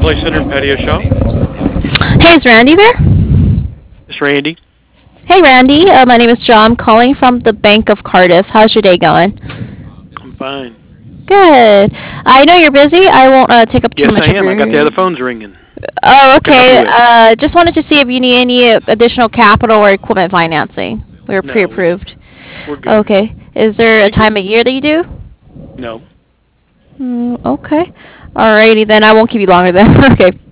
Play Center and Patio Shop. Hey, is Randy there? It's Randy. Hey, Randy. My name is John. I'm calling from the Bank of Cardiff. How's your day going? I'm fine. Good. I know you're busy. I won't take up too Yes, I much of am. I got the your. other phones ringing. Oh, What can I help you okay. with? Just wanted to see if you need any additional capital or equipment financing. We were No, pre-approved. we're good. Okay. Is there a Thank you. time of year that you do? No. Okay. Alrighty then. I won't keep you longer then. Okay.